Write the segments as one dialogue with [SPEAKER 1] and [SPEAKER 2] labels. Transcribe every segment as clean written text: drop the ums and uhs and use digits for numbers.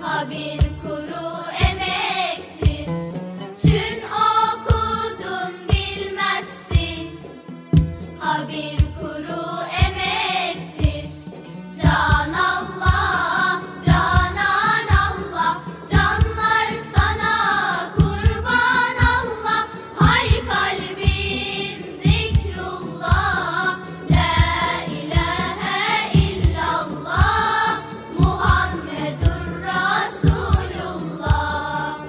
[SPEAKER 1] Ha bir kuru emektir, çün okudun bilmezsin. Ha bir kuru emektir, can Allah, canan Allah, canlar sana kurban Allah. Hay kalbim zikrullah, la ilahe illallah, Muhammedur Resulullah.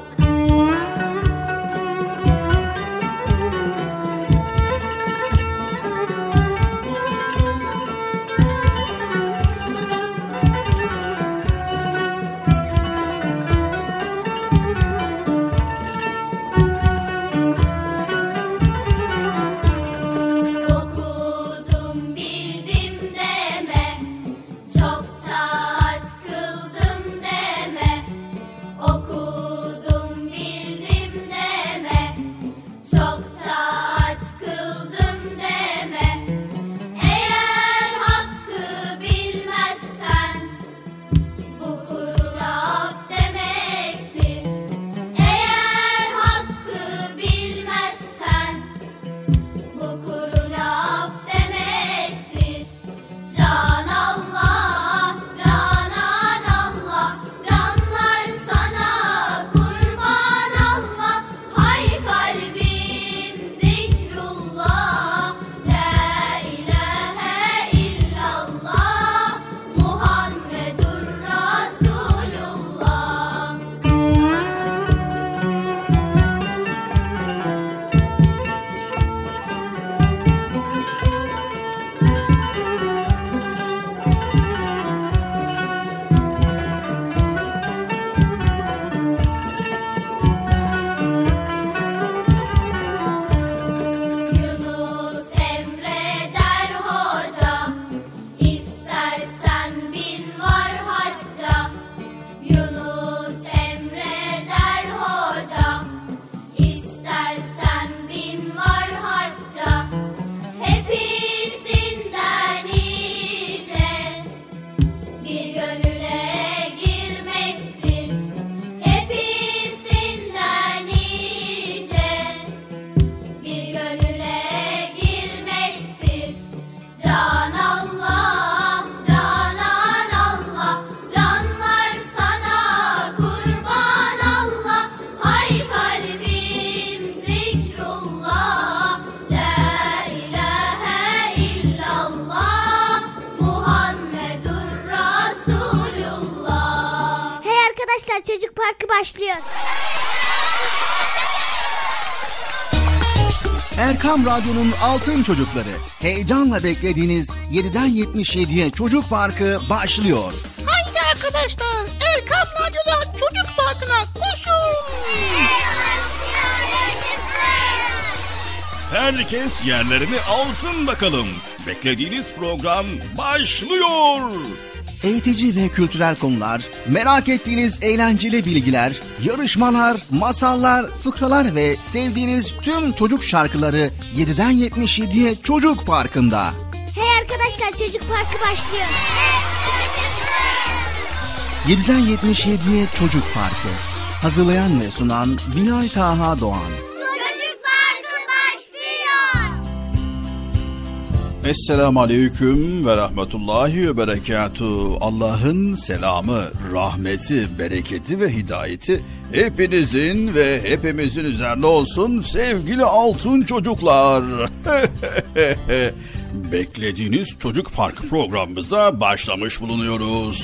[SPEAKER 1] Okudum bildim deme, çok taat kıldım deme. Okudum bildim deme, çok taat kıldım deme. Eğer hakkı bilmezsen bu kuru laf demektir. Eğer hakkı bilmezsen bu kuru laf demektir. Can Allah, canan Allah, canlar sana kurban Allah. Hay kalbim zikrullah, la ilahe illallah, Muhammedur Resulullah. Yunus emreder hoca, istersen bin var hacca. Yunus emreder hoca, istersen bin var hacca. Hepsinden iyice bir gönüle girmektir. Hepsinden iyice bir gönüle girmektir. Can Allah, canan Allah, canlar sana kurban Allah. Hay kalbim zikrullah, la ilahe illallah, Muhammedur Resulullah.
[SPEAKER 2] Hey arkadaşlar, Çocuk Parkı başlıyor.
[SPEAKER 3] Erkam Radyo'nun Altın Çocukları. Heyecanla beklediğiniz 7'den 77'ye Çocuk Parkı başlıyor.
[SPEAKER 4] Haydi arkadaşlar, Erkam Radyo'da Çocuk Parkı'na koşun.
[SPEAKER 5] Herkes yerlerini alsın bakalım. Beklediğiniz program başlıyor.
[SPEAKER 3] Eğitici ve kültürel konular, merak ettiğiniz eğlenceli bilgiler, yarışmalar, masallar, fıkralar ve sevdiğiniz tüm çocuk şarkıları 7'den 77'ye Çocuk Parkı'nda.
[SPEAKER 2] Hey arkadaşlar, Çocuk Parkı başlıyor.
[SPEAKER 3] 7'den 77'ye Çocuk Parkı. Hazırlayan ve sunan Bilal Taha Doğan.
[SPEAKER 2] Çocuk Parkı başlıyor.
[SPEAKER 5] Esselamu Aleyküm ve Rahmetullahi ve Berekatuhu. Allah'ın selamı, rahmeti, bereketi ve hidayeti hepinizin ve hepimizin üzerine olsun sevgili altın çocuklar. Beklediğiniz Çocuk Parkı programımıza başlamış bulunuyoruz.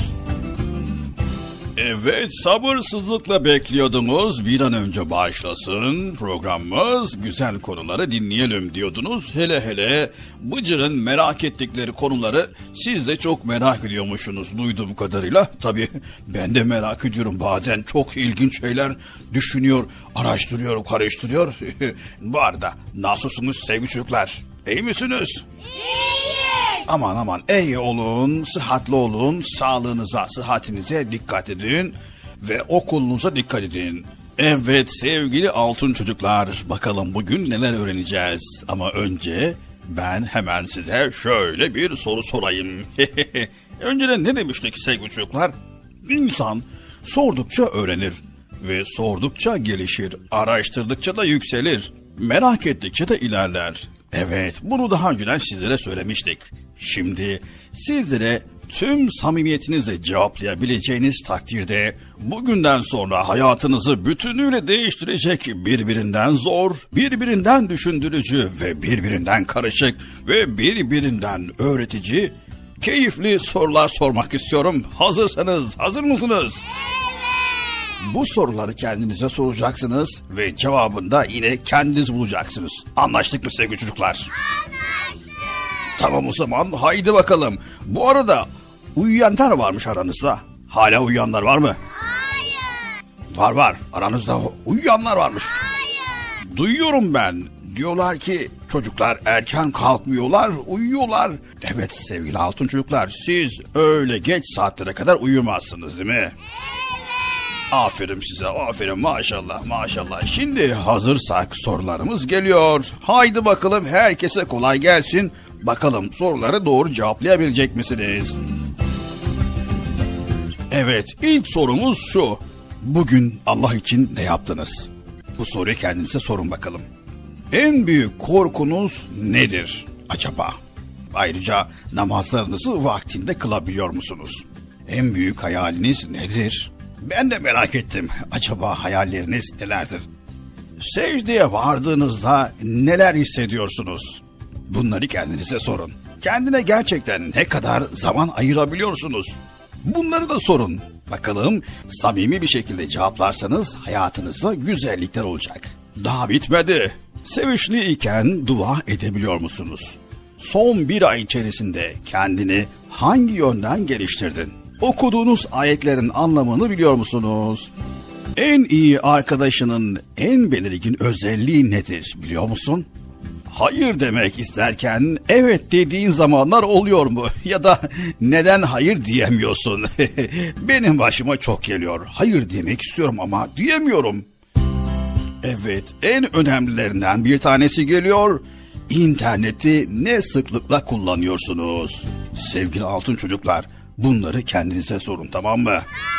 [SPEAKER 5] Evet, sabırsızlıkla bekliyordunuz. Bir an önce başlasın programımız, güzel konuları dinleyelim diyordunuz. Hele hele Bıcır'ın merak ettikleri konuları siz de çok merak ediyormuşsunuz duyduğum kadarıyla. Tabii ben de merak ediyorum, bazen çok ilginç şeyler düşünüyor, araştırıyor, karıştırıyor. Bu arada nasılsınız sevgili çocuklar? İyi misiniz? Aman aman iyi olun, sıhhatli olun, sağlığınıza, sıhhatinize dikkat edin ve okulunuza dikkat edin. Evet sevgili altın çocuklar, bakalım bugün neler öğreneceğiz. Ama önce ben hemen size şöyle bir soru sorayım. Önceden ne demiştik sevgili çocuklar? İnsan Sordukça öğrenir ve sordukça gelişir, araştırdıkça da yükselir, merak ettikçe de ilerler. Evet, bunu daha önceden sizlere söylemiştik. Şimdi sizlere tüm samimiyetinizle cevaplayabileceğiniz takdirde bugünden sonra hayatınızı bütünüyle değiştirecek birbirinden zor, birbirinden düşündürücü ve birbirinden karışık ve birbirinden öğretici, keyifli sorular sormak istiyorum. Hazırsanız, hazır mısınız? Bu soruları kendinize soracaksınız ve cevabını da yine kendiniz bulacaksınız. Anlaştık mı sevgili çocuklar?
[SPEAKER 2] Anlaştık.
[SPEAKER 5] Tamam o zaman haydi bakalım. Bu arada uyuyanlar varmış aranızda. Hala uyuyanlar var mı?
[SPEAKER 2] Hayır.
[SPEAKER 5] Var. Aranızda uyuyanlar varmış.
[SPEAKER 2] Hayır.
[SPEAKER 5] Duyuyorum ben. Diyorlar ki çocuklar erken kalkmıyorlar, uyuyorlar. Evet sevgili altın çocuklar, siz öyle geç saatlere kadar uyumazsınız değil mi?
[SPEAKER 2] Evet.
[SPEAKER 5] Aferin size, aferin, maşallah. Şimdi hazırsak sorularımız geliyor. Haydi bakalım, herkese kolay gelsin. Bakalım soruları doğru cevaplayabilecek misiniz? Evet, ilk sorumuz şu. Bugün Allah için ne yaptınız? Bu soruyu kendinize sorun bakalım. En büyük korkunuz nedir acaba? Ayrıca namazlarınızı vaktinde kılabiliyor musunuz? En büyük hayaliniz nedir? Ben de merak ettim. Acaba hayalleriniz nelerdir? Secdeye vardığınızda neler hissediyorsunuz? Bunları kendinize sorun. Kendine gerçekten ne kadar zaman ayırabiliyorsunuz? Bunları da sorun. Bakalım samimi bir şekilde cevaplarsanız hayatınızda güzellikler olacak. Daha bitmedi. Sevinçliyken dua edebiliyor musunuz? Son bir ay içerisinde kendini hangi yönden geliştirdin? Okuduğunuz ayetlerin anlamını biliyor musunuz? En iyi arkadaşının en belirgin özelliği nedir biliyor musun? Hayır demek isterken evet dediğin zamanlar oluyor mu? Ya da neden hayır diyemiyorsun? Benim başıma çok geliyor. Hayır demek istiyorum ama diyemiyorum. Evet, en önemlilerinden bir tanesi geliyor. İnterneti ne sıklıkla kullanıyorsunuz? Sevgili altın çocuklar, bunları kendinize sorun, tamam mı?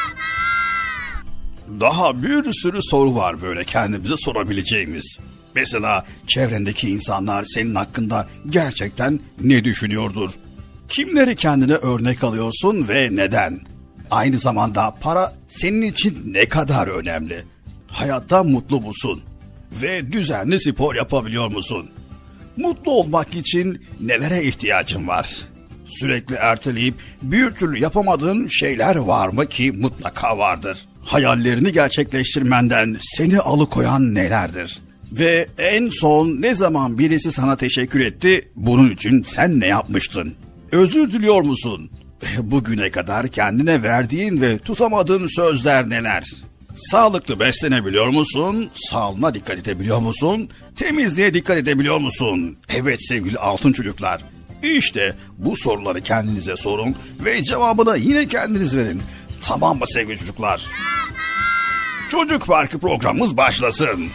[SPEAKER 5] Daha bir sürü soru var böyle kendimize sorabileceğimiz. Mesela çevrendeki insanlar senin hakkında gerçekten ne düşünüyordur? Kimleri kendine örnek alıyorsun ve neden? Aynı zamanda para senin için ne kadar önemli? Hayatta mutlu musun? Ve düzenli spor yapabiliyor musun? Mutlu olmak için nelere ihtiyacın var? Sürekli erteleyip bir türlü yapamadığın şeyler var mı ki mutlaka vardır? Hayallerini gerçekleştirmenden seni alıkoyan nelerdir? Ve en son ne zaman birisi sana teşekkür etti, bunun için sen ne yapmıştın? Özür diliyor musun? Bugüne kadar kendine verdiğin ve tutamadığın sözler neler? Sağlıklı beslenebiliyor musun? Sağlığına dikkat edebiliyor musun? Temizliğe dikkat edebiliyor musun? Evet sevgili altın çocuklar, İşte bu soruları kendinize sorun ve cevabını yine kendiniz verin. Tamam mı sevgili çocuklar? Çocuk Parkı programımız başlasın.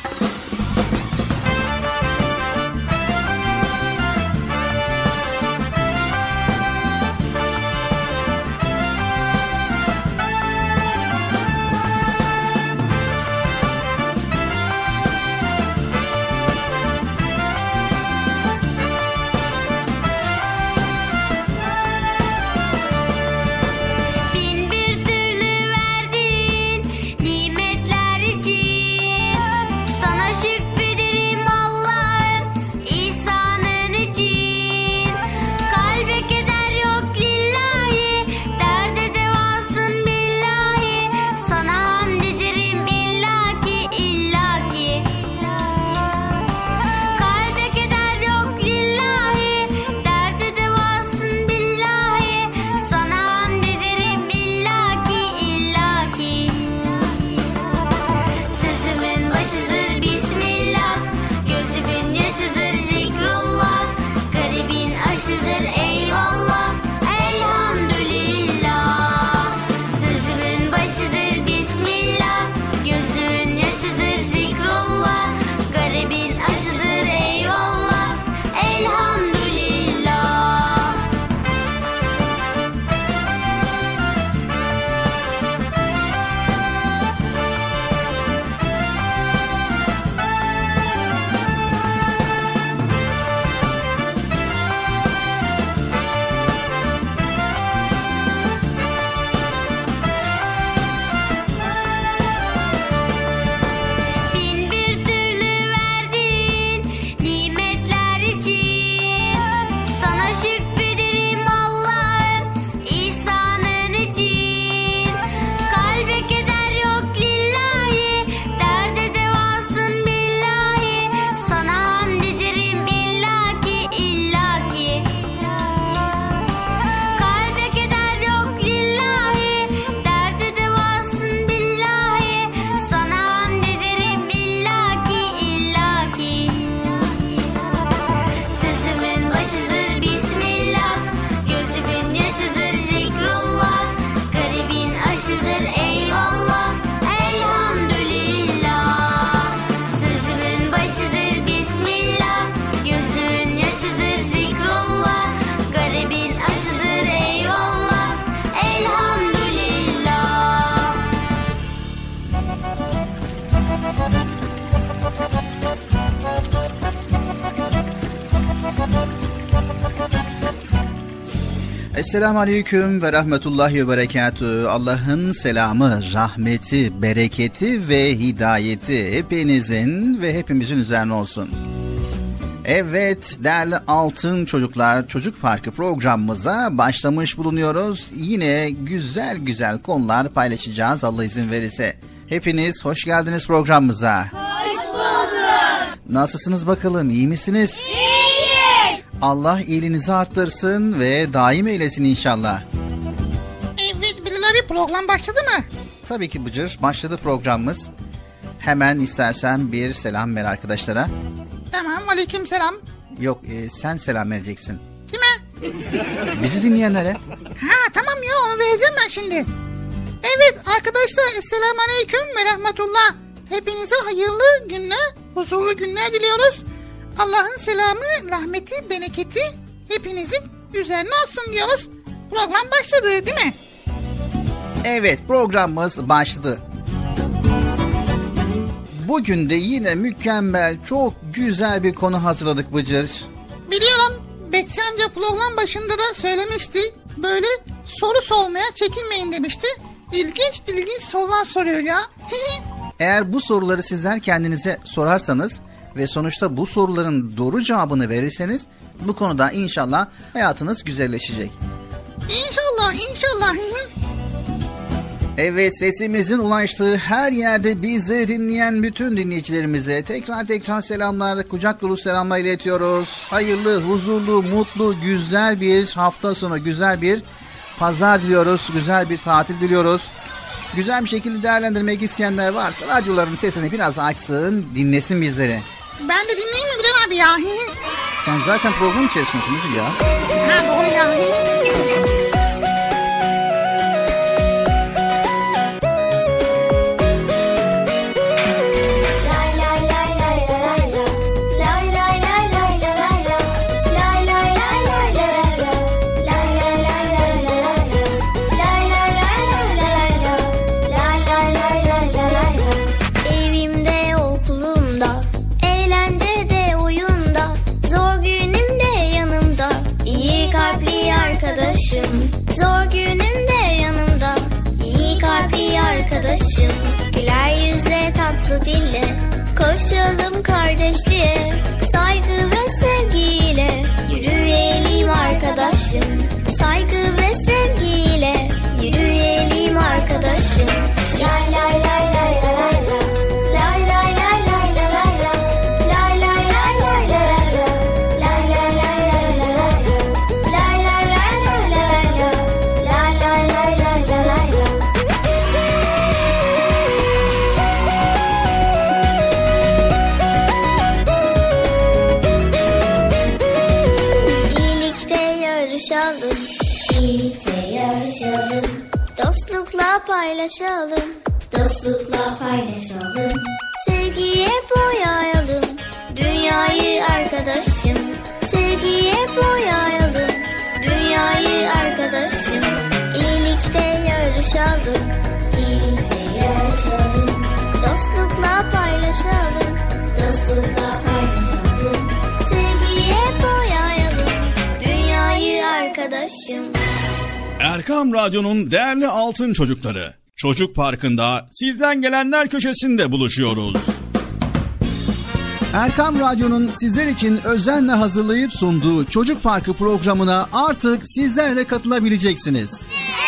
[SPEAKER 1] Bin bir türlü verdiğin nimetler için sana
[SPEAKER 3] Esselamu Aleyküm ve Rahmetullahi ve Berekatühü. Allah'ın selamı, rahmeti, bereketi ve hidayeti hepinizin ve hepimizin üzerine olsun. Evet değerli altın çocuklar, Çocuk Parkı programımıza başlamış bulunuyoruz. Yine güzel güzel konular paylaşacağız Allah izin verirse. Hepiniz hoş geldiniz programımıza.
[SPEAKER 2] Hoş bulduk.
[SPEAKER 3] Nasılsınız bakalım, iyi misiniz?
[SPEAKER 2] İyiyiz.
[SPEAKER 3] Allah iyiliğinizi arttırsın ve daim eylesin inşallah.
[SPEAKER 4] Evet Bilal abi, program başladı mı?
[SPEAKER 3] Tabii ki Bıcır, başladı programımız. Hemen istersen bir selam ver arkadaşlara.
[SPEAKER 4] Tamam, aleyküm selam.
[SPEAKER 3] Yok sen selam vereceksin.
[SPEAKER 4] Kime?
[SPEAKER 3] Bizi dinleyenlere.
[SPEAKER 4] Ha tamam ya, onu vereceğim ben şimdi. Evet arkadaşlar, esselamu aleyküm ve rahmetullah. Hepinize hayırlı günler, huzurlu günler diliyoruz. Allah'ın selamı, rahmeti, bereketi hepinizin üzerine olsun diyoruz. Program başladı değil mi?
[SPEAKER 3] Evet, programımız başladı. Bugün de yine mükemmel, çok güzel bir konu hazırladık Bıcır.
[SPEAKER 4] Biliyorum, Betsi amca program başında da söylemişti. Böyle soru sormaya çekinmeyin demişti. İlginç sorular soruyor ya.
[SPEAKER 3] Eğer bu soruları sizler kendinize sorarsanız ve sonuçta bu soruların doğru cevabını verirseniz bu konuda inşallah hayatınız güzelleşecek.
[SPEAKER 4] İnşallah.
[SPEAKER 3] Evet, sesimizin ulaştığı her yerde bizleri dinleyen bütün dinleyicilerimize tekrar selamlar, kucak dolu selamlar iletiyoruz. Hayırlı, huzurlu, mutlu, güzel bir hafta sonu, güzel bir pazar diliyoruz, güzel bir tatil diliyoruz. Güzel bir şekilde değerlendirmek isteyenler varsa radyoların sesini biraz açsın, dinlesin bizleri.
[SPEAKER 4] Ben de dinleyeyim mi Bilal abi ya?
[SPEAKER 3] Sen zaten program içerisindesin Bıcır ya.
[SPEAKER 4] Ha doğru ya.
[SPEAKER 1] Zor günümde yanımda iyi kalpli arkadaşım. Güler yüzle tatlı dille koşalım kardeşliğe. Saygı ve sevgiyle yürüyelim arkadaşım. Saygı ve sevgiyle yürüyelim arkadaşım. Lay lay lay lay lay lay. Dostlukla paylaşalım. Sevgiye boyayalım dünyayı arkadaşım. Sevgiye boyayalım dünyayı arkadaşım. İyilikte yarışalım. Dostlukla paylaşalım. Sevgiye boyayalım dünyayı arkadaşım.
[SPEAKER 5] Erkam Radyo'nun değerli altın çocukları, Çocuk Parkı'nda sizden gelenler köşesinde buluşuyoruz.
[SPEAKER 3] Erkam Radyo'nun sizler için özenle hazırlayıp sunduğu Çocuk Parkı programına artık sizler de katılabileceksiniz.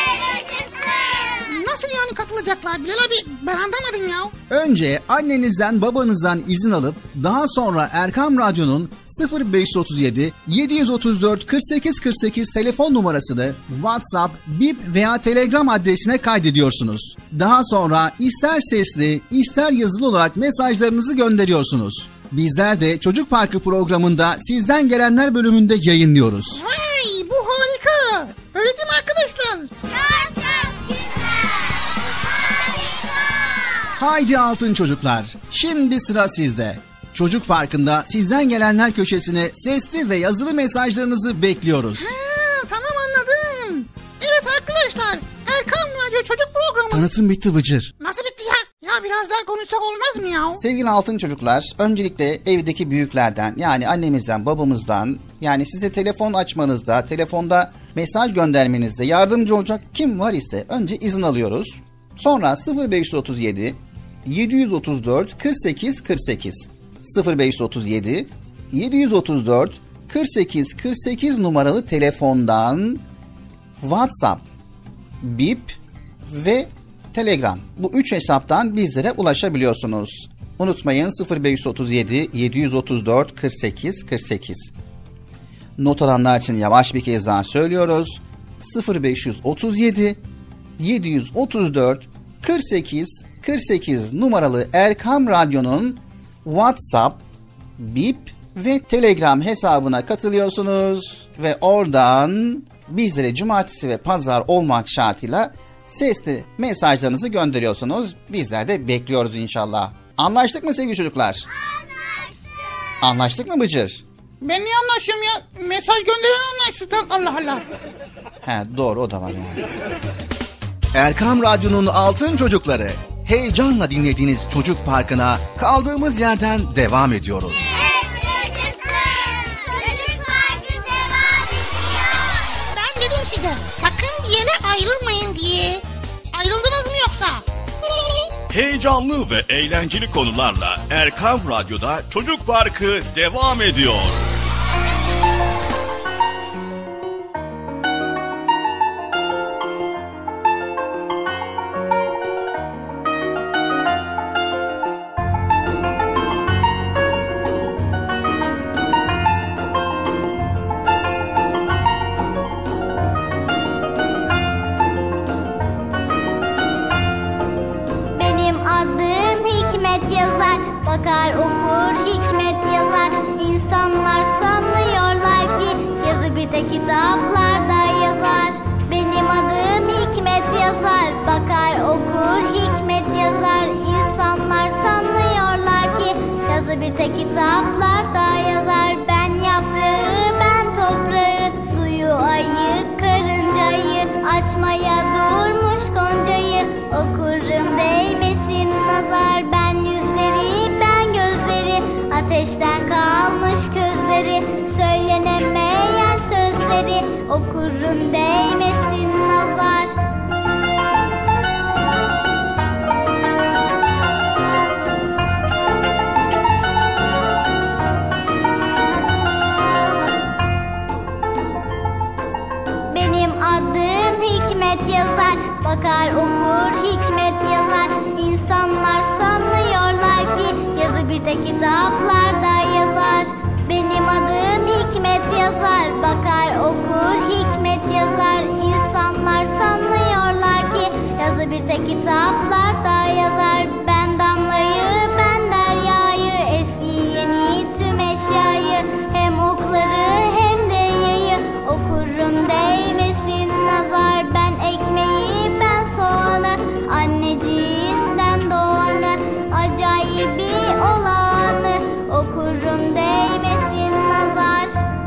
[SPEAKER 4] Nasıl yani katılacaklar Bilal abi? Ben anlamadım ya.
[SPEAKER 3] Önce annenizden babanızdan izin alıp daha sonra Erkam Radyo'nun 0537 734 48 48 telefon numarasını WhatsApp, Bip veya Telegram adresine kaydediyorsunuz. Daha sonra ister sesli ister yazılı olarak mesajlarınızı gönderiyorsunuz. Bizler de Çocuk Parkı programında sizden gelenler bölümünde yayınlıyoruz.
[SPEAKER 4] Vay, bu harika. Öyle değil mi arkadaşlar?
[SPEAKER 2] Çok güzel. Harika.
[SPEAKER 3] Haydi altın çocuklar, şimdi sıra sizde. Çocuk Parkı'nda sizden gelenler köşesine sesli ve yazılı mesajlarınızı bekliyoruz.
[SPEAKER 4] Tamam, anladım. Evet arkadaşlar, Erkam Radyo Çocuk Programı.
[SPEAKER 3] Tanıtım bitti Bıcır.
[SPEAKER 4] Nasıl bitti ya? Ya Ya biraz daha konuşsak olmaz mı ya?
[SPEAKER 3] Sevgili altın çocuklar, öncelikle evdeki büyüklerden, yani annemizden, babamızdan, yani size telefon açmanızda, telefonda mesaj göndermenizde yardımcı olacak kim var ise önce izin alıyoruz. Sonra 0537 734 48 48 0537 734 48 48 numaralı telefondan WhatsApp, Bip ve Telegram, bu 3 hesaptan bizlere ulaşabiliyorsunuz. Unutmayın, 0537 734 48 48. Not alanlar için yavaş bir kez daha söylüyoruz. 0537 734 48 48 numaralı Erkam Radyo'nun WhatsApp, Bip ve Telegram hesabına katılıyorsunuz ve oradan bizlere cumartesi ve pazar olmak şartıyla sesli mesajlarınızı gönderiyorsunuz. Bizler de bekliyoruz inşallah. Anlaştık mı sevgili çocuklar?
[SPEAKER 2] Anlaştık.
[SPEAKER 3] Anlaştık mı Bıcır?
[SPEAKER 4] Ben niye anlaşıyorum ya? Mesaj gönderen anlaşsın. Allah Allah.
[SPEAKER 3] He, doğru, o da var yani. Erkam Radyo'nun Altın Çocukları, heyecanla dinlediğiniz Çocuk Parkı'na kaldığımız yerden devam ediyoruz.
[SPEAKER 2] Çocuk Parkı devam ediyor.
[SPEAKER 4] Ben dedim size sakın bir yere ayrılmayın diye. Ayrıldınız mı yoksa?
[SPEAKER 5] Heyecanlı ve eğlenceli konularla Erkam Radyo'da Çocuk Parkı devam ediyor.
[SPEAKER 1] Bakar okur hikmet yazar. İnsanlar sanıyorlar ki yazı bir tek kitaplarda yazar. Benim adım Hikmet yazar. Bakar okur hikmet yazar. İnsanlar sanıyorlar ki yazı bir tek kitaplarda yazar. Ben yaprağı, ben toprağı, suyu, ayı, karıncayı, açmaya durmuş goncayı okurum değmesin nazar. Ben yüzleri, ben gözleri, ateşten kalmış gözleri, söylenemeyen sözleri okurum değmesin nazar. Benim adım Hikmet yazar. Bakar okur hikmet yazar. İnsanlar sanıyorlar ki yazı bir tek kitaplarda yazar. Benim adım Hikmet yazar. Bakar okur hikmet yazar. İnsanlar sanıyorlar ki yazı bir tek kitaplarda yazar. Ben damlayı, ben deryayı, eski yeni tüm eşyayı, hem okları hem de yayı okurum değmesin nazar. Ben ekmeği, ben soğanı, anneciğinden doğanı, acayibi olanı okurum değmesin nazar.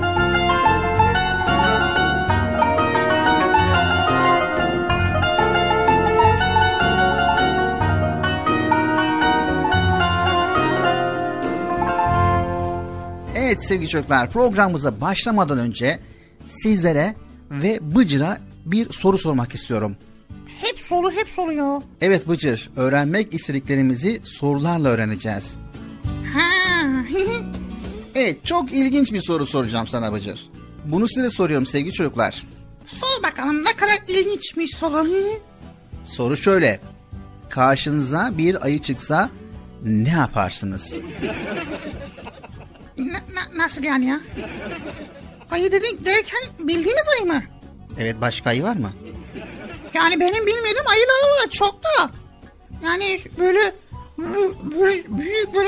[SPEAKER 3] Evet sevgili çocuklar, programımıza başlamadan önce sizlere ve Bıcır'a bir soru sormak istiyorum.
[SPEAKER 4] Hep soru ya.
[SPEAKER 3] Evet Bıcır, öğrenmek istediklerimizi sorularla öğreneceğiz.
[SPEAKER 4] Ha.
[SPEAKER 3] Evet, çok ilginç bir soru soracağım sana Bıcır. Bunu size soruyorum sevgili çocuklar.
[SPEAKER 4] Sor bakalım, ne kadar ilginçmiş soru.
[SPEAKER 3] Soru şöyle: karşınıza bir ayı çıksa ne yaparsınız?
[SPEAKER 4] Nasıl yani ya? Ayı dedik derken bildiğimiz ayı mı?
[SPEAKER 3] Evet, başka ayı var mı?
[SPEAKER 4] Yani benim bilmediğim ayılar var çok da. Yani böyle büyük böyle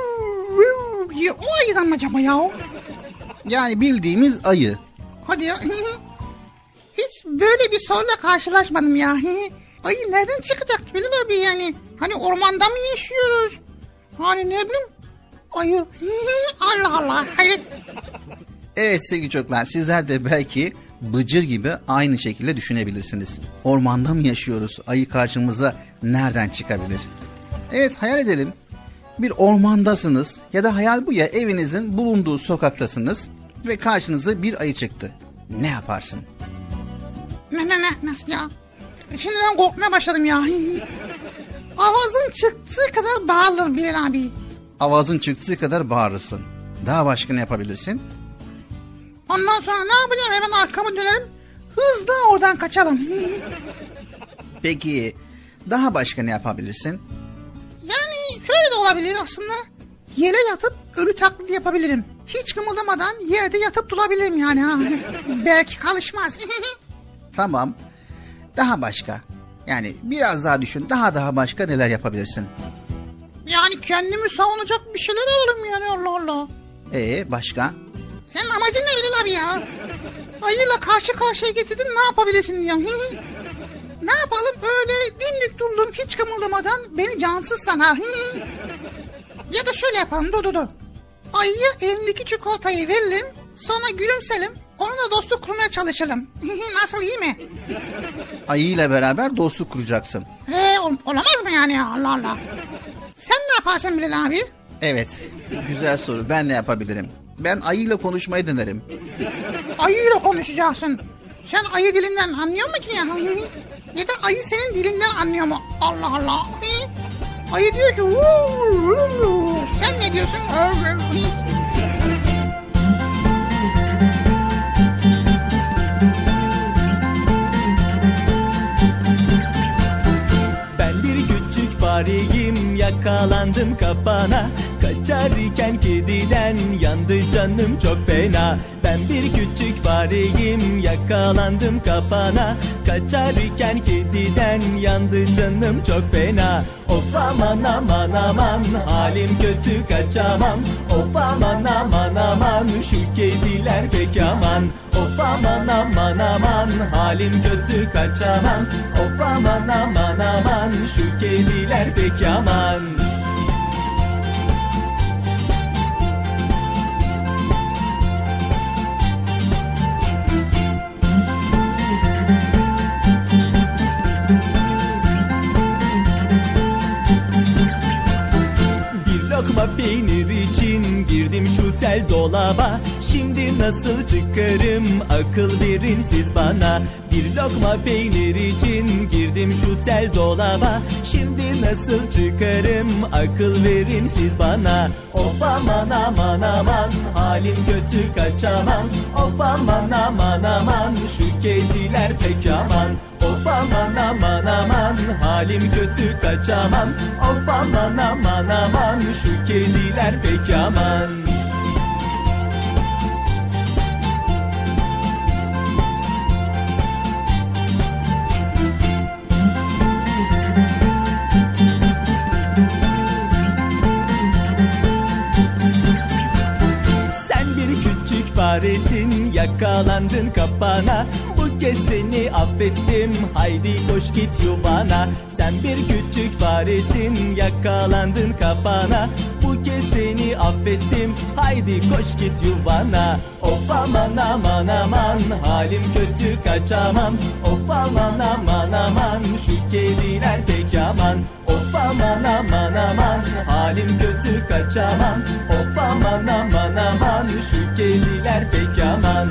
[SPEAKER 4] o ayıdan mı acaba ya?
[SPEAKER 3] Yani bildiğimiz ayı.
[SPEAKER 4] Hadi ya. Hiç böyle bir soruyla karşılaşmadım ya. Ayı nereden çıkacak Bilal abi yani? Hani ormanda mı yaşıyoruz? Hani ne bileyim? Ayı. Allah Allah. Hayır.
[SPEAKER 3] Evet sevgili çocuklar, sizler de belki Bıcır gibi aynı şekilde düşünebilirsiniz. Ormanda mı yaşıyoruz? Ayı karşımıza nereden çıkabilir? Evet, hayal edelim. Bir ormandasınız ya da hayal bu ya, evinizin bulunduğu sokaktasınız ve karşınıza bir ayı çıktı. Ne yaparsın?
[SPEAKER 4] Nasıl ya? Şimdiden korkmaya başladım ya. Avazın çıktığı kadar bağırırım Bilal abi.
[SPEAKER 3] Avazın çıktığı kadar bağırırsın. Daha başka ne yapabilirsin?
[SPEAKER 4] Ondan sonra ne yapacağım? Hemen arkamı dönerim. Hızla oradan kaçalım.
[SPEAKER 3] Peki daha başka ne yapabilirsin?
[SPEAKER 4] Yani şöyle de olabilir aslında. Yere yatıp ölü taklidi yapabilirim. Hiç kımıldamadan yerde yatıp durabilirim yani. Ha. Belki kalışmaz.
[SPEAKER 3] Tamam. Daha başka. Yani biraz daha düşün. Daha başka neler yapabilirsin?
[SPEAKER 4] Yani kendimi savunacak bir şeyler alalım yani, Allah Allah.
[SPEAKER 3] Başka?
[SPEAKER 4] Senin amacın ne Bilal abi ya? Ayıyla karşı karşıya getirdin, ne yapabilirsin ya? Ne yapalım, öyle dimdik durdum hiç kımıldamadan, beni cansız sana. Ya da şöyle yapalım, dur. Ayıya elindeki çikolatayı verelim, sonra gülümselim, onunla dostluk kurmaya çalışalım. Nasıl, iyi mi?
[SPEAKER 3] Ayıyla beraber dostluk kuracaksın.
[SPEAKER 4] Olamaz mı yani ya, Allah Allah. Sen ne yaparsın Bilal abi?
[SPEAKER 3] Evet, güzel soru. Ben ne yapabilirim? Ben ayıyla konuşmayı denerim.
[SPEAKER 4] Ayıyla konuşacaksın. Sen ayı dilinden anlıyor musun ki ya? Ya da ayı senin dilinden anlıyor mu? Allah Allah. Ayı diyor ki sen ne diyorsun?
[SPEAKER 6] Ben bir küçük fareyim, yakalandım kapana. Kaçarken kediden yandı canım çok fena. Ben bir küçük fareyim, yakalandım kapana. Kaçarken kediden yandı canım çok fena. Of aman aman aman, halim kötü kaçamam. Of aman aman aman, şu kediler pek aman. Of aman aman aman, halim kötü kaçamam. Of aman aman aman, şu kediler pek aman. Lokma peynir için girdim şu tel dolaba. Şimdi nasıl çıkarım, akıl verin siz bana. Bir lokma peynir için girdim şu tel dolaba. Şimdi nasıl çıkarım, akıl verin siz bana. Of aman aman aman, halim kötü kaçamam. Of aman aman aman, şu kediler pek aman. Of aman aman aman, halim kötü kaçamam. Of aman aman aman, şu kediler pek aman. Sen bir küçük faresin, yakalandın kapana. Bu kez seni affettim, haydi koş git yuvana. Sen bir küçük faresin, yakalandın kapana. Bu kez seni affettim, haydi koş git yuvana. Of aman aman aman, halim kötü kaçamam. Of aman aman aman, şu kediler pek aman. Of aman aman aman, halim kötü kaçamam. Of aman aman aman, şu kediler pek aman.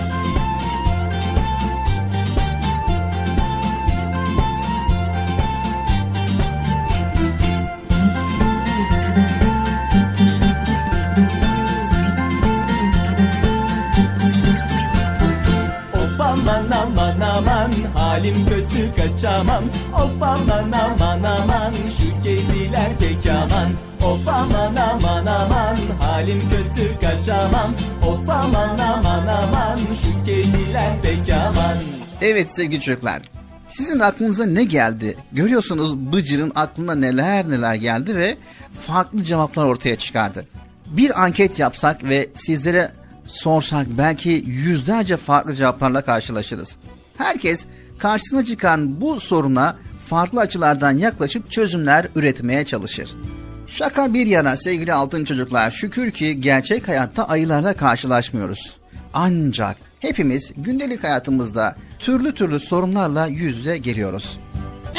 [SPEAKER 6] Aman aman aman, halim kötü kaçamam. Of aman aman aman, şu kediler pek aman. Of aman aman aman, halim kötü kaçamam. Of aman aman aman, şu kediler pek aman.
[SPEAKER 3] Evet sevgili çocuklar, sizin aklınıza ne geldi? Görüyorsunuz Bıcır'ın aklına neler geldi ve farklı cevaplar ortaya çıkardı. Bir anket yapsak ve sizlere sorsak belki yüzlerce farklı cevaplarla karşılaşırız. Herkes karşısına çıkan bu soruna farklı açılardan yaklaşıp çözümler üretmeye çalışır. Şaka bir yana sevgili altın çocuklar, şükür ki gerçek hayatta ayılarla karşılaşmıyoruz. Ancak hepimiz gündelik hayatımızda türlü sorunlarla yüz yüze geliyoruz.
[SPEAKER 4] Evet Bilal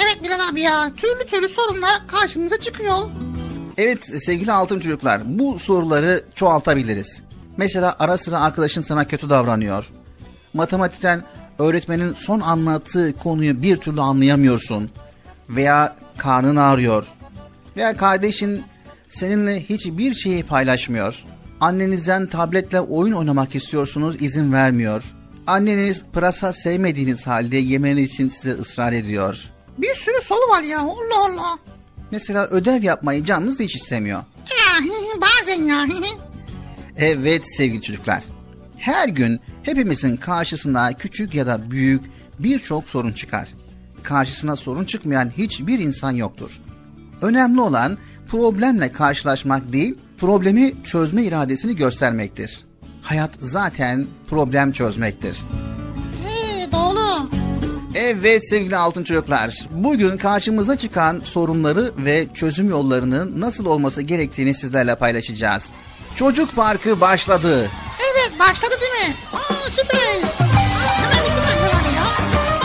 [SPEAKER 4] abi ya. Türlü türlü sorunlar karşımıza çıkıyor.
[SPEAKER 3] Evet sevgili altın çocuklar, bu soruları çoğaltabiliriz. Mesela ara sıra arkadaşın sana kötü davranıyor. Matematikten öğretmenin son anlattığı konuyu bir türlü anlayamıyorsun. Veya karnın ağrıyor. Veya kardeşin seninle hiçbir şeyi paylaşmıyor. Annenizden tabletle oyun oynamak istiyorsunuz, izin vermiyor. Anneniz pırasa sevmediğiniz halde yemeniz için size ısrar ediyor.
[SPEAKER 4] Bir sürü soru var ya, Allah Allah.
[SPEAKER 3] Mesela ödev yapmayı canınız hiç istemiyor.
[SPEAKER 4] Ya bazen ya.
[SPEAKER 3] Evet sevgili çocuklar. Her gün hepimizin karşısına küçük ya da büyük birçok sorun çıkar. Karşısına sorun çıkmayan hiçbir insan yoktur. Önemli olan problemle karşılaşmak değil, problemi çözme iradesini göstermektir. Hayat zaten problem çözmektir.
[SPEAKER 4] Doğru.
[SPEAKER 3] Evet sevgili altın çocuklar, bugün karşımıza çıkan sorunları ve çözüm yollarının nasıl olması gerektiğini sizlerle paylaşacağız. Çocuk Parkı başladı.
[SPEAKER 4] Evet başladı değil mi? Aa süper. Hemen bitti mi ya?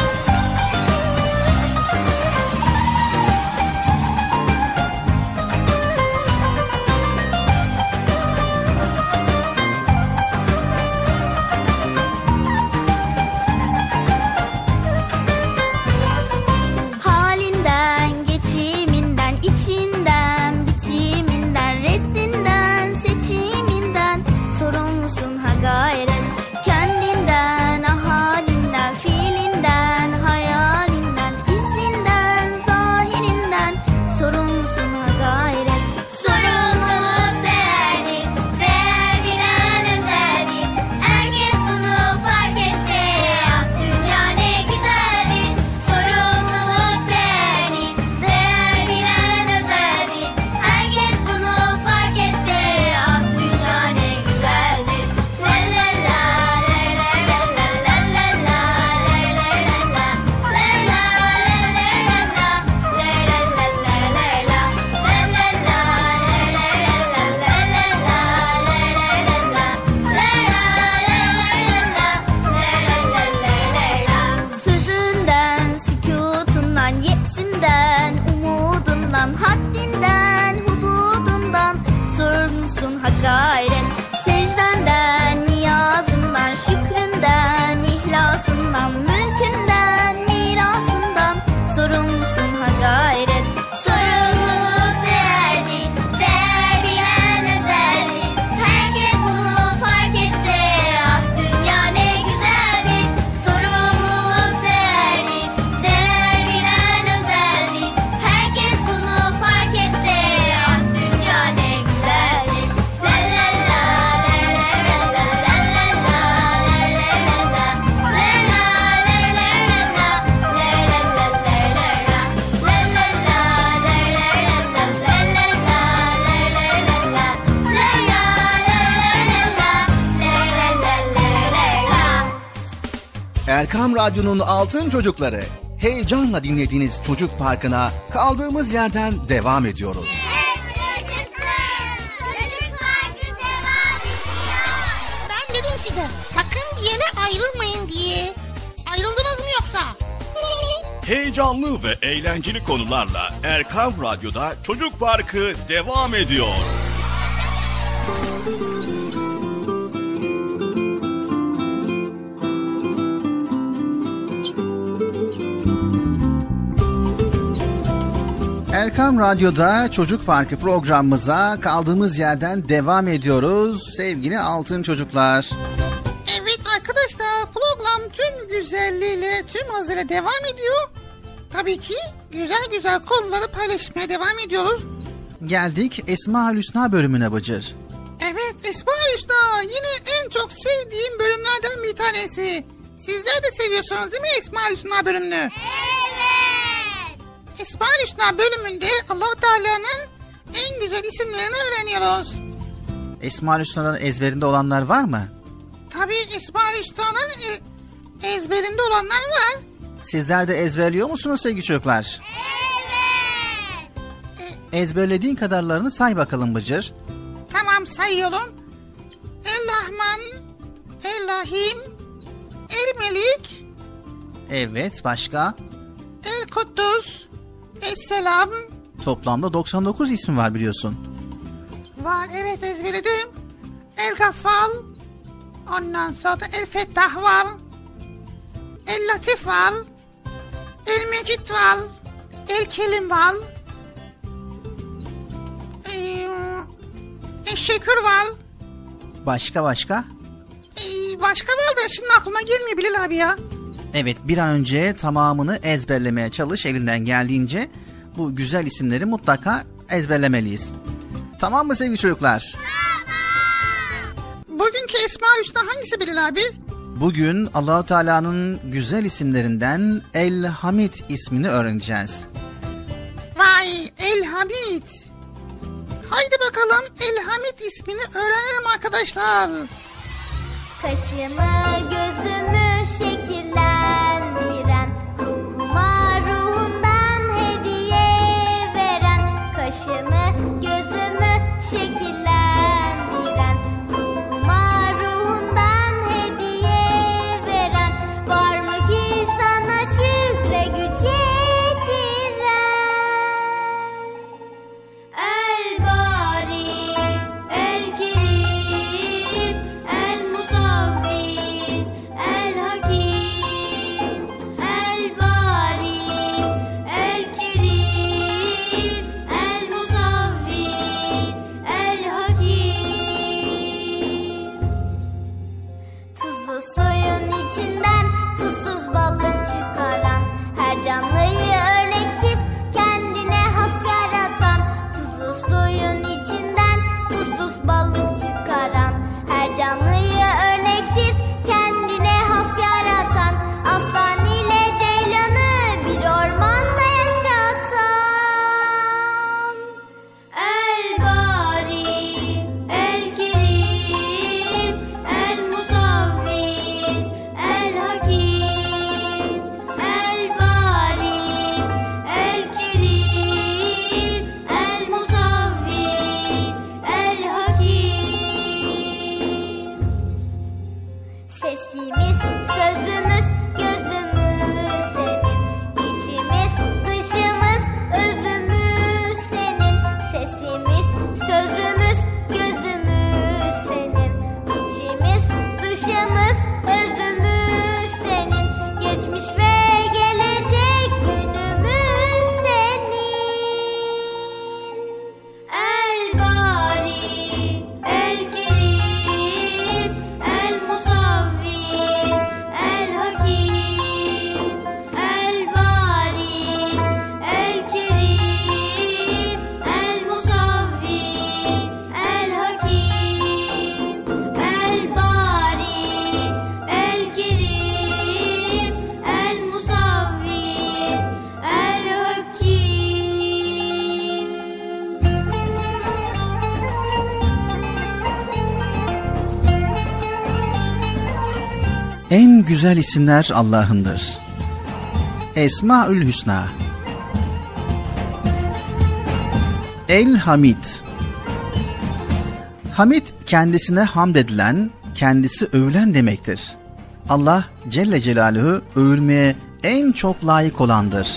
[SPEAKER 1] Halinden, geçiminden, içinden, bitiminden, reddinden, seçiminden sorumlusun ha gayret. Kendinden, ahalinden, fiilinden, hayalinden, izninden, zahirinden sorumlusun ha gayret.
[SPEAKER 2] Sorumluluk değerli, değer bilen özeldi. Herkes bunu fark etse, ah dünya ne güzeldi. Sorumluluk değerli, değer bilen özeldi. Herkes bunu fark etse, ah dünya ne güzeldi. La la la, la la la la la la la, la la la la, la la
[SPEAKER 1] Sözünden, sükutundan, yepsinden, umudundan, haddinden, hududundan sorumlusun ha gayret. Secdenden, niyazından, şükründen, ihlasından, mülkünden, mirasından sorumlusun ha gayret.
[SPEAKER 2] Sorumluluk değerli, değer bilen özeldi. Herkes bunu fark etse, ah dünya ne güzeldi. Sorumluluk değerli, değer bilen özeldi. Herkes bunu fark etse, ah dünya ne güzeldi. La la la, la la la la la la la, la la la la, la la la
[SPEAKER 3] Erkam Radyo'nun altın çocukları, heyecanla dinlediğiniz Çocuk Parkı'na kaldığımız yerden devam ediyoruz.
[SPEAKER 2] Çocuk Parkı devam ediyor.
[SPEAKER 4] Ben dedim size sakın bir yere ayrılmayın diye. Ayrıldınız mı yoksa?
[SPEAKER 5] Heyecanlı ve eğlenceli konularla Erkam Radyo'da Çocuk Parkı devam ediyor.
[SPEAKER 3] Erkam Radyo'da Çocuk Parkı programımıza kaldığımız yerden devam ediyoruz sevgili altın çocuklar.
[SPEAKER 4] Evet arkadaşlar, program tüm güzelliğiyle, tüm hızıyla devam ediyor. Tabii ki güzel güzel konuları paylaşmaya devam ediyoruz.
[SPEAKER 3] Geldik Esma-ül Hüsna bölümüne Bıcır.
[SPEAKER 4] Evet Esma-ül Hüsna yine en çok sevdiğim bölümlerden bir tanesi. Sizler de seviyorsunuz değil mi Esma-ül Hüsna bölümünü?
[SPEAKER 2] Evet.
[SPEAKER 4] Esma-ül Hüsna bölümünde Allah-u Teala'nın en güzel isimlerini öğreniyoruz.
[SPEAKER 3] Esma-ül Hüsna'dan ezberinde olanlar var mı?
[SPEAKER 4] Tabii Esma-ül Hüsna'nın ezberinde olanlar var.
[SPEAKER 3] Sizler de ezberliyor musunuz sevgili çocuklar?
[SPEAKER 2] Evet.
[SPEAKER 3] Ezberlediğin kadarlarını say bakalım Bıcır.
[SPEAKER 4] Tamam sayıyorum. El-Rahman, El-Rahim, El-Melik,
[SPEAKER 3] Evet, başka?
[SPEAKER 4] El-Kuddus, Esselam.
[SPEAKER 3] Toplamda 99 ismi var biliyorsun.
[SPEAKER 4] Var, evet, ezberledim. El Gaffal. Ondan sonra El Fettah var. El Latif var. El Mecid var. El Kelim var. Şekür var.
[SPEAKER 3] Başka?
[SPEAKER 4] Başka var da şimdi aklıma gelmiyor Bilal abi ya.
[SPEAKER 3] Evet, bir an önce tamamını ezberlemeye çalış elinden geldiğince. Bu güzel isimleri mutlaka ezberlemeliyiz. Tamam mı sevgili çocuklar?
[SPEAKER 4] Bugünkü Esma-ül Hüsna hangisi Bilal abi?
[SPEAKER 3] Bugün Allah-u Teala'nın güzel isimlerinden El Hamid ismini öğreneceğiz.
[SPEAKER 4] Vay, El Hamid. Haydi bakalım El Hamid ismini öğrenelim arkadaşlar.
[SPEAKER 2] Kaşımı gözümü şekillendiren, ruhuma ruhundan hediye veren. Kaşımı gözümü şekillendiren, ruhuma ruhundan hediye veren. Var mı ki sana şükre güç yetiren? El Bari, El Kerim, El Musavvir, El Hakim. El Bari, El Kerim, El Musavvir, El Hakim. Tuzlu suyun içinden tuzsuz balık çıkaran, her canlıyı örneksiz kendine has yaratan. Tuzlu suyun içinden tuzsuz balık çıkaran, her canlıyı örneksiz kendine has yaratan. Aslan ile ceylanı bir ormanda yaşatan. El Bari, El Kerim, El Musavvir, El Hakim. El Bari, El Kerim, El Musavvir, El Hakim. Sesimiz, sözümüz, gözümüz senin. İçimiz, dışımız, özümüz senin. Sesimiz, sözümüz, gözümüz senin. İçimiz, dışımız, özümüz senin. Geçmiş ve gelecek günümüz senin. El Bari, El Kerim, El Musavvir, El Hakim. El Bari, El Kerim, El Musavvir, El Hakim. El Bari, El Kerim, El Musavvir, El Hakim.
[SPEAKER 3] En güzel isimler Allah'ındır. Esma-ül Hüsna. El Hamid. Hamid kendisine hamd edilen, kendisi övülen demektir. Allah Celle Celaluhu övülmeye en çok layık olandır.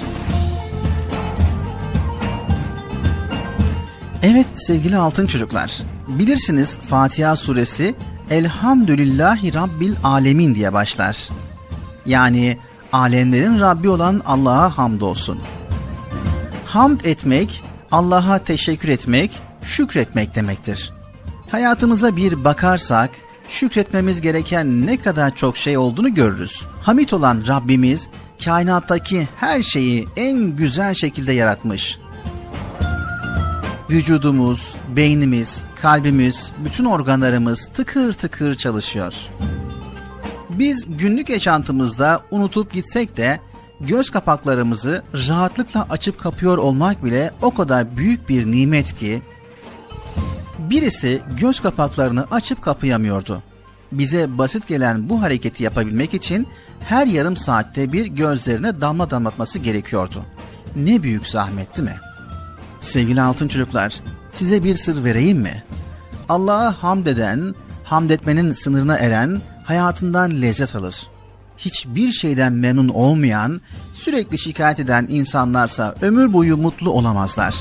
[SPEAKER 3] Evet sevgili altın çocuklar, bilirsiniz Fatiha suresi Elhamdülillahi Rabbil Alemin diye başlar. Yani alemlerin Rabbi olan Allah'a hamdolsun. Hamd etmek, Allah'a teşekkür etmek, şükretmek demektir. Hayatımıza bir bakarsak, şükretmemiz gereken ne kadar çok şey olduğunu görürüz. Hamid olan Rabbimiz, kainattaki her şeyi en güzel şekilde yaratmış. Vücudumuz, beynimiz, kalbimiz, bütün organlarımız tıkır tıkır çalışıyor. Biz günlük yaşantımızda unutup gitsek de göz kapaklarımızı rahatlıkla açıp kapıyor olmak bile o kadar büyük bir nimet ki birisi göz kapaklarını açıp kapayamıyordu. Bize basit gelen bu hareketi yapabilmek için her yarım saatte bir gözlerine damla damlatması gerekiyordu. Ne büyük zahmet değil mi? Sevgili altın çocuklar, size bir sır vereyim mi? Allah'a hamd eden, hamd etmenin sınırına eren hayatından lezzet alır. hiçbir şeyden memnun olmayan, sürekli şikayet eden insanlarsa ömür boyu mutlu olamazlar.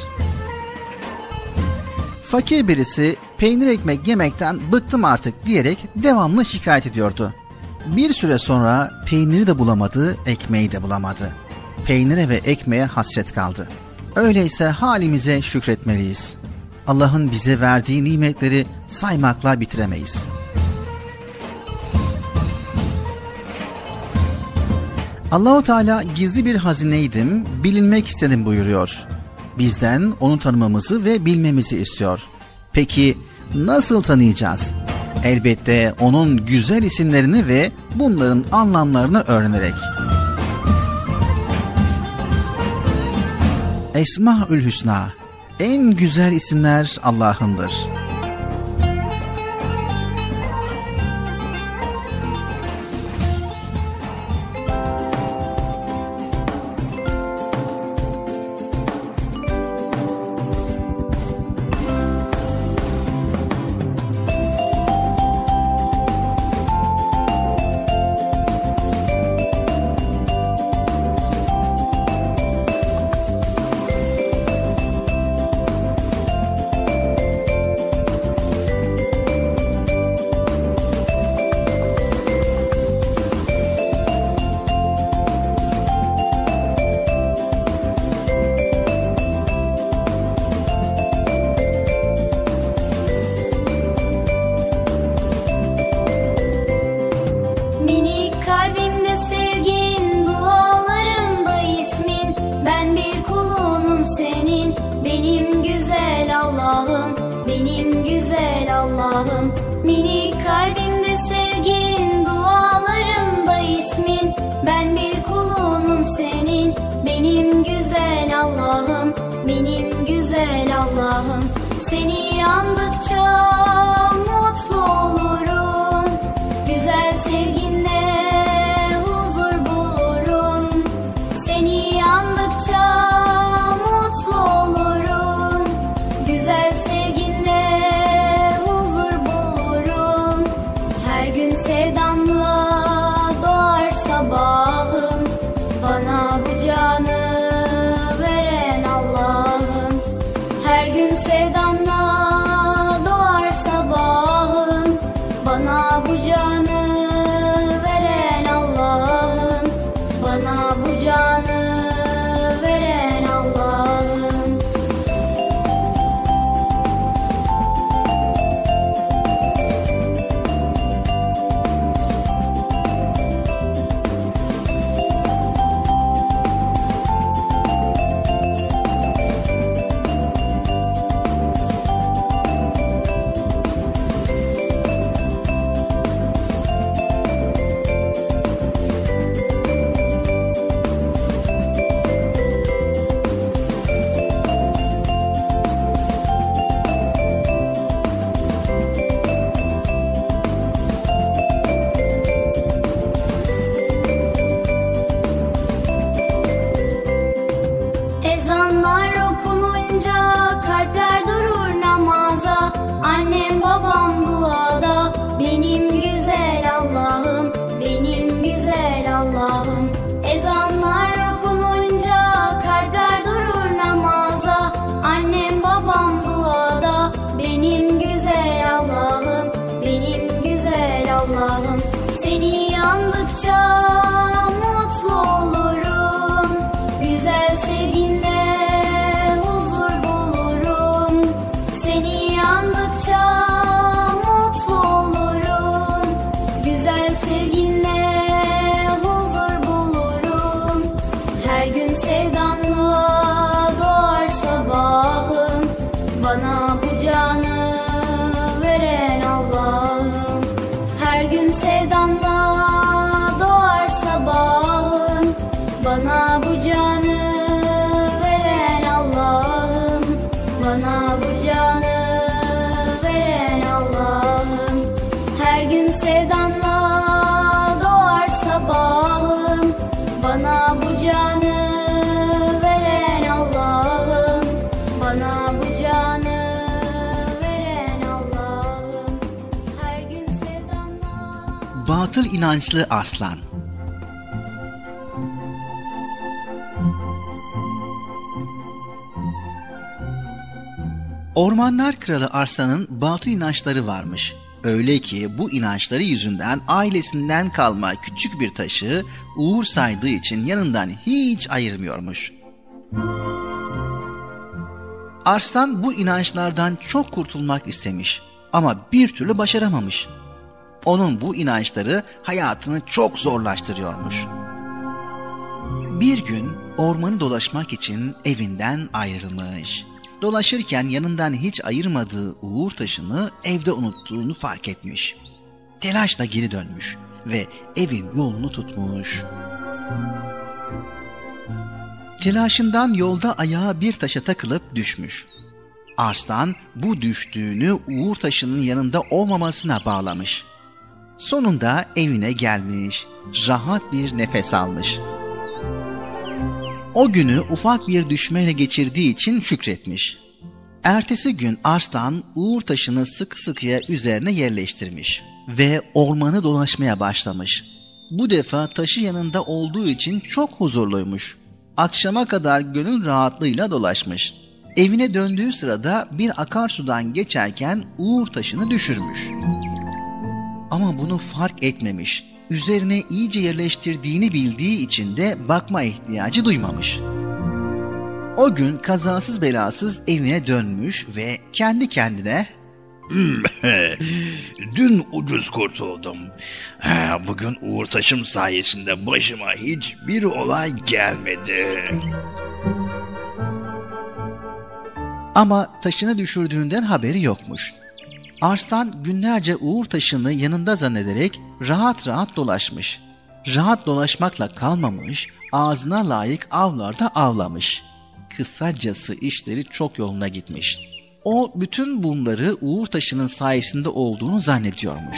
[SPEAKER 3] Fakir birisi peynir ekmek yemekten bıktım artık diyerek devamlı şikayet ediyordu. Bir süre sonra peyniri de bulamadı, ekmeği de bulamadı. Peynire ve ekmeğe hasret kaldı. Öyleyse halimize şükretmeliyiz. Allah'ın bize verdiği nimetleri saymakla bitiremeyiz. Allah-u Teala gizli bir hazineydim, bilinmek istedim buyuruyor. Bizden onu tanımamızı ve bilmemizi istiyor. Peki nasıl tanıyacağız? Elbette onun güzel isimlerini ve bunların anlamlarını öğrenerek. Esmaül Hüsna, en güzel isimler Allah'ındır. Batıl inançlı aslan, Ormanlar Kralı Arslan'ın batıl inançları varmış. Öyle ki bu inançları yüzünden ailesinden kalma küçük bir taşı uğur saydığı için yanından hiç ayırmıyormuş. Arslan bu inançlardan çok kurtulmak istemiş ama bir türlü başaramamış. Onun bu inançları hayatını çok zorlaştırıyormuş. Bir gün ormanı dolaşmak için evinden ayrılmış. Dolaşırken yanından hiç ayırmadığı uğur taşını evde unuttuğunu fark etmiş. Telaşla geri dönmüş ve evin yolunu tutmuş. Telaşından yolda ayağı bir taşa takılıp düşmüş. Arslan bu düştüğünü uğur taşının yanında olmamasına bağlamış. Sonunda evine gelmiş, rahat bir nefes almış. O günü ufak bir düşmeyle geçirdiği için şükretmiş. Ertesi gün Arslan uğur taşını sıkı sıkıya üzerine yerleştirmiş ve ormanı dolaşmaya başlamış. Bu defa taşı yanında olduğu için çok huzurluymuş. Akşama kadar gönül rahatlığıyla dolaşmış. Evine döndüğü sırada bir akarsudan geçerken uğur taşını düşürmüş. Ama bunu fark etmemiş. Üzerine iyice yerleştirdiğini bildiği için de bakma ihtiyacı duymamış. O gün kazasız belasız evine dönmüş ve kendi kendine
[SPEAKER 7] "Dün ucuz kurtuldum. Bugün uğur taşım sayesinde başıma hiçbir olay gelmedi."
[SPEAKER 3] Ama taşını düşürdüğünden haberi yokmuş. Arslan günlerce uğur taşını yanında zannederek rahat rahat dolaşmış. Rahat dolaşmakla kalmamış, ağzına layık avlarda avlamış. Kısacası işleri çok yoluna gitmiş. O bütün bunları uğur taşının sayesinde olduğunu zannediyormuş.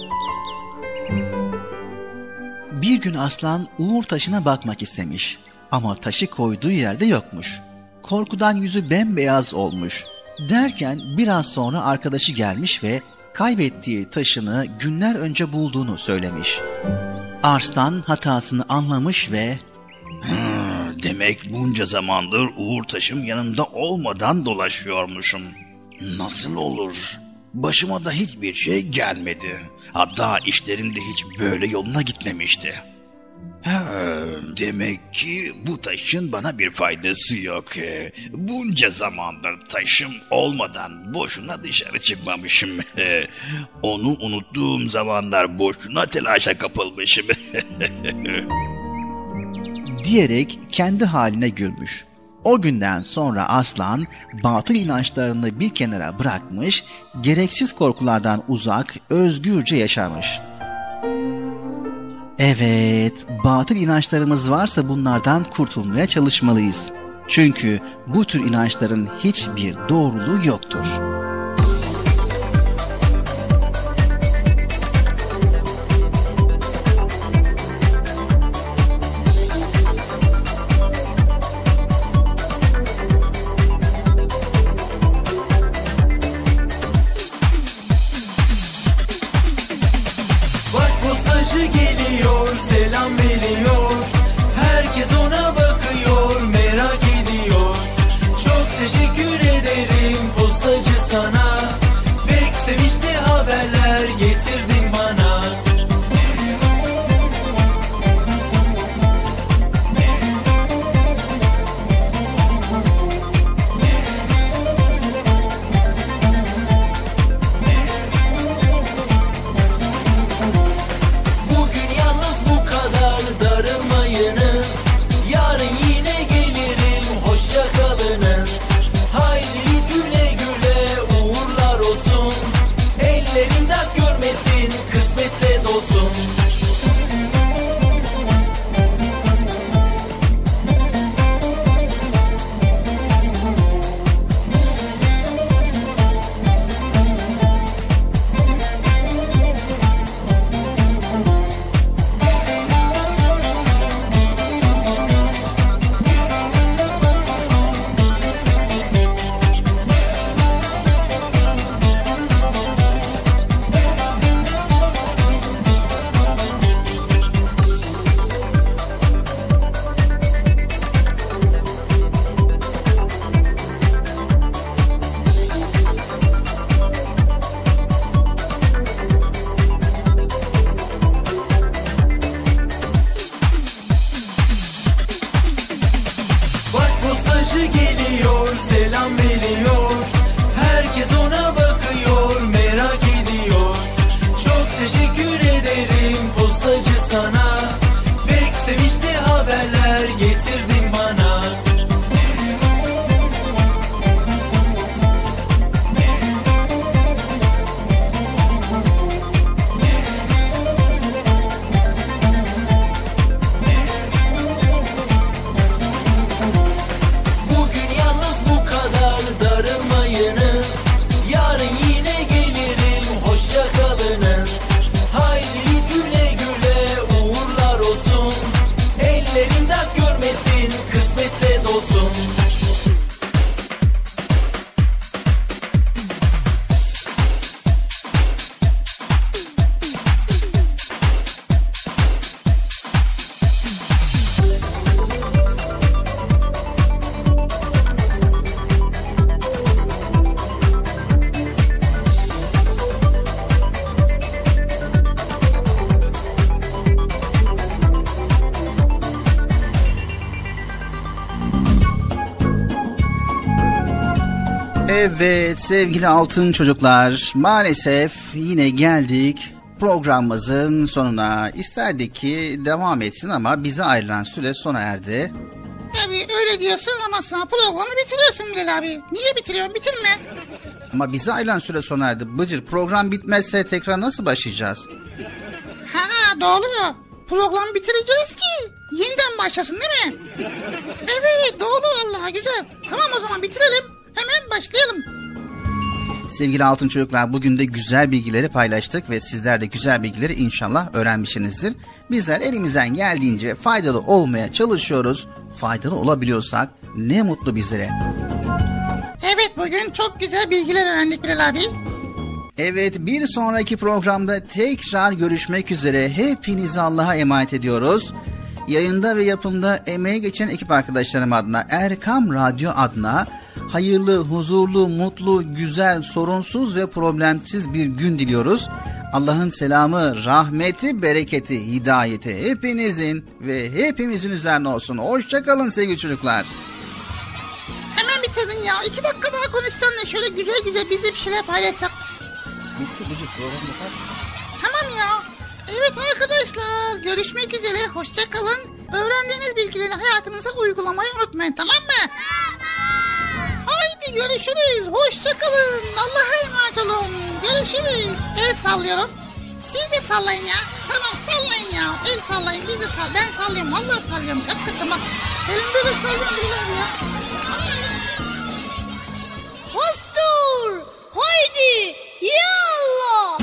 [SPEAKER 3] Bir gün Arslan uğur taşına bakmak istemiş ama taşı koyduğu yerde yokmuş. Korkudan yüzü bembeyaz olmuş. Derken biraz sonra arkadaşı gelmiş ve kaybettiği taşını günler önce bulduğunu söylemiş. Arslan hatasını anlamış ve
[SPEAKER 7] "Demek bunca zamandır uğur taşım yanımda olmadan dolaşıyormuşum. Nasıl olur? Başıma da hiçbir şey gelmedi. Hatta işlerim de hiç böyle yoluna gitmemişti. Demek ki bu taşın bana bir faydası yok. Bunca zamandır taşım olmadan boşuna dışarı çıkmamışım. Onu unuttuğum zamanlar boşuna telaşa kapılmışım."
[SPEAKER 3] diyerek kendi haline gülmüş. O günden sonra Arslan batıl inançlarını bir kenara bırakmış, gereksiz korkulardan uzak, özgürce yaşamış. Evet, batıl inançlarımız varsa bunlardan kurtulmaya çalışmalıyız. Çünkü bu tür inançların hiçbir doğruluğu yoktur. Evet sevgili altın çocuklar, maalesef yine geldik programımızın sonuna. İsterdik ki devam etsin ama bize ayrılan süre sona erdi.
[SPEAKER 4] Abi öyle diyorsun ama sana programı bitiriyorsun Bilal abi. Niye bitiriyorsun? Bitirme.
[SPEAKER 3] Ama bize ayrılan süre sona erdi. Bıcır, program bitmezse tekrar nasıl başlayacağız?
[SPEAKER 4] Ha doğru. Programı bitireceğiz ki yeniden başlasın değil mi? Evet doğru vallahi güzel. Tamam o zaman bitirelim. Hemen başlayalım.
[SPEAKER 3] Sevgili altın çocuklar, bugün de güzel bilgileri paylaştık ve sizler de güzel bilgileri inşallah öğrenmişsinizdir. Bizler elimizden geldiğince faydalı olmaya çalışıyoruz. Faydalı olabiliyorsak ne mutlu bizlere.
[SPEAKER 4] Evet bugün çok güzel bilgiler öğrendik Bilal abi.
[SPEAKER 3] Evet, bir sonraki programda tekrar görüşmek üzere. Hepinizi Allah'a emanet ediyoruz. Yayında ve yapımda emeği geçen ekip arkadaşlarım adına, Erkam Radyo adına hayırlı, huzurlu, mutlu, güzel, sorunsuz ve problemsiz bir gün diliyoruz. Allah'ın selamı, rahmeti, bereketi, hidayeti hepinizin ve hepimizin üzerine olsun. Hoşça kalın sevgili çocuklar.
[SPEAKER 4] Hemen bitirdin ya. 2 dakika daha konuşsan da şöyle güzel güzel biz de bir şeyler paylaşsak.
[SPEAKER 3] Bitti Bıcır, program yapar.
[SPEAKER 4] Tamam ya. Evet arkadaşlar, görüşmek üzere, hoşça kalın. Öğrendiğiniz bilgileri hayatınıza uygulamayı unutmayın, tamam mı? Tamam. Haydi görüşürüz, hoşça kalın. Allah'a emanet olun. Görüşürüz. El sallıyorum. Siz de sallayın ya. Tamam sallayın ya. El sallayın, biz de sallayın. Ben sallıyorum, vallahi sallıyorum. Hakikaten bak. Elimde de sallıyorum ya.
[SPEAKER 2] Hostur! Haydi! Ya Allah!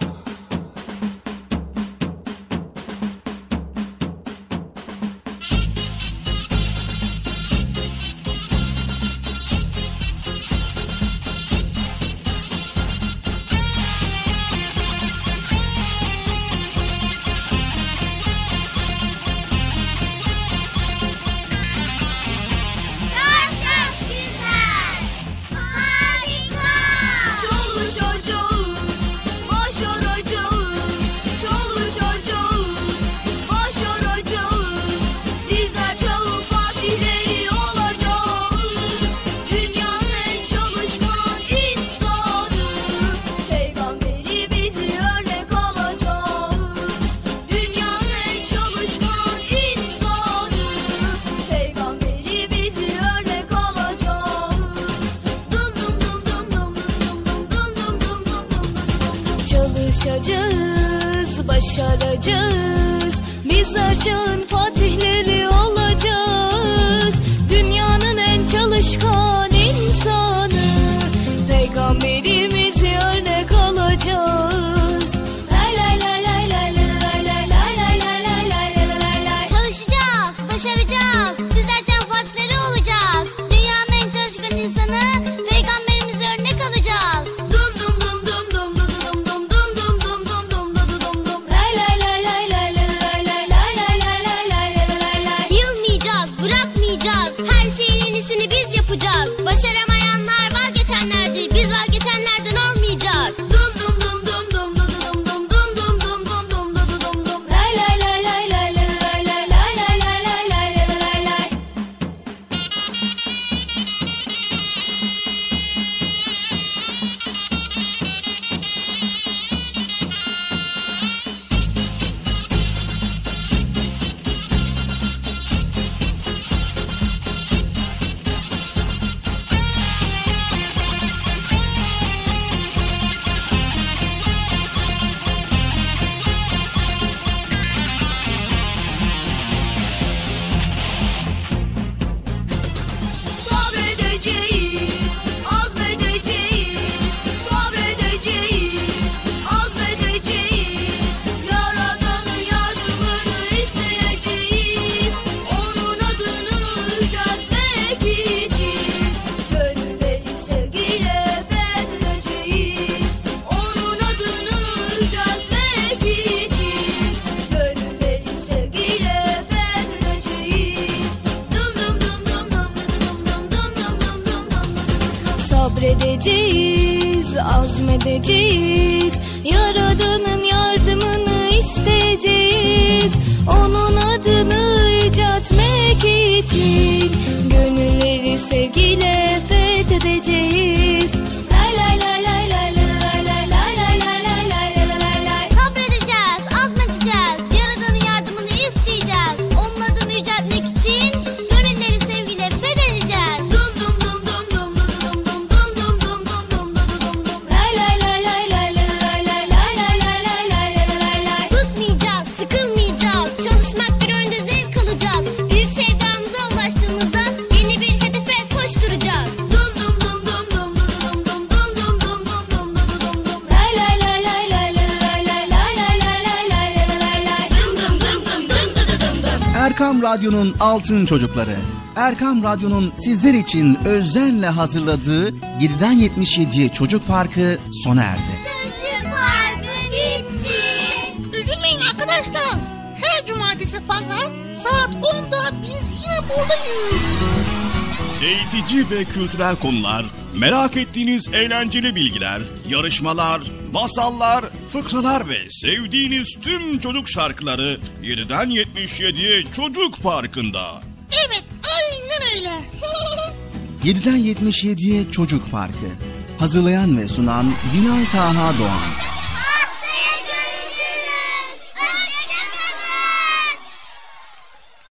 [SPEAKER 8] Çalışacağız, başaracağız. Bizler çağın fatihleri olacağız. Dünyanın en çalışkan insanı, Peygamberimiz örnek alacağız. Lay lay lay lay lay lay lay lay lay lay lay lay lay lay.
[SPEAKER 2] Çalışacağız, başaracağız. Bizler çağın fatihleri olacağız. Dünyanın en çalışkan insanı, Peygamberimiz örnek alacağız. Başaramayanlar vazgeçenlerdir. Biz vazgeçenlerden olmayacağız. Dum dum dum dum dum dum dum dum dum dum dum dum dum dum dum.
[SPEAKER 8] Lay lay lay lay lay lay lay lay lay lay lay lay lay lay lay.
[SPEAKER 2] Sabredeceğiz, azmedeceğiz. Sabredeceğiz, azmedeceğiz. Yaradan'ın yardımını isteyeceğiz. Onun adını yüceltmek için gönülleri sevgiyle fethedeceğiz. Onun adını yüceltmek için gönülleri sevgiyle fethedeceğiz. Dum dum dum dum dum dum dum dum dum dum dum.
[SPEAKER 8] Sabredeceğiz, azmedeceğiz. Yaradan'ın yardımını isteyeceğiz. Onun adını yüceltmek için gönülleri sevgiyle fethedeceğiz. edeceğiz. Lay lay lay lay lay lay lay lay lay lay lay lay lay lay.
[SPEAKER 2] Sabredeceğiz, azmedeceğiz, Yaradan'ın yardımını isteyeceğiz. Onun adını yüceltmek için gönülleri sevgiyle fethedeceğiz. Dum dum dum dum dum dum dum dum dum dum dum dum dum dum.
[SPEAKER 8] Lay lay lay lay lay lay lay lay lay lay lay lay lay lay lay.
[SPEAKER 2] Bıkmayacağız, sıkılmayacağız, çalışmak bir önde zevk alacağız. Büyük sevdamıza ulaştığımızda yeni bir hedefe koşturacağız. Dum dum dum dum dum dum dum dum dum dum dum dum dum dum dum.
[SPEAKER 8] Lay lay lay lay lay lay lay lay lay lay lay lay lay lay.
[SPEAKER 2] Dum dum dum dum dum dum dum dum.
[SPEAKER 3] Erkam Radyo'nun altın çocukları. Erkam Radyo'nun sizler için özenle hazırladığı 7'den 77'ye Çocuk Parkı sona erdi.
[SPEAKER 2] Çocuk parkı bitti.
[SPEAKER 4] Üzülmeyin arkadaşlar. Her cumartesi pazar saat 10'da biz yine buradayız.
[SPEAKER 5] Eğitici ve kültürel konular, merak ettiğiniz eğlenceli bilgiler, yarışmalar, masallar, fıkralar ve sevdiğiniz tüm çocuk şarkıları 7'den 77'ye Çocuk Parkı'nda.
[SPEAKER 4] Evet, aynen öyle.
[SPEAKER 3] 7'den 77'ye Çocuk Parkı. Hazırlayan ve sunan Binal Taha Doğan.